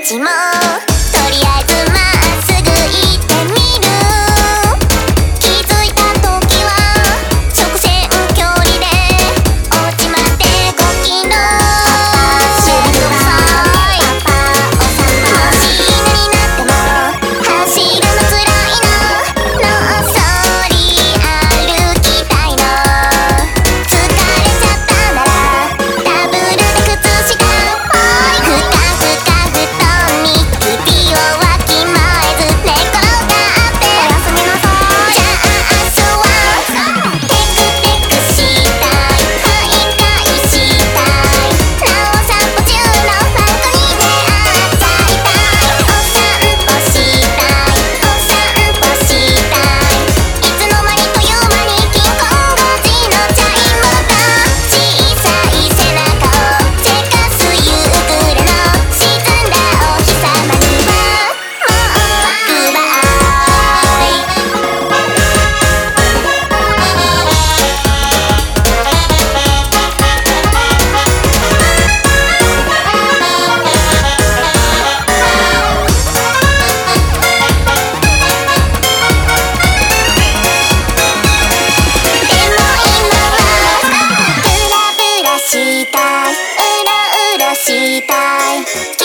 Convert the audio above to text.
私もとりあえずまっすぐ行ってみる。気づいた時は直線距離でお家まで5キロ。パパしぶさいパパお散歩し犬になっても走るのつらいの。のっそり歩きたいの。疲れちゃったならダブルで靴下ぽい。ふかふか布団に首をわきまえず寝転がっておやすみなさい。じゃあ明日はテクテクしたい徘徊したい。なお散歩中のファンコに出会っちゃいたい。お散歩したいお散歩したい。いつの間にという間に金婚5時のチャイムが小さい背中をせかす夕暮れの沈んだお日様にはもうグバでも今はブラブラしたい。うろうろしたい。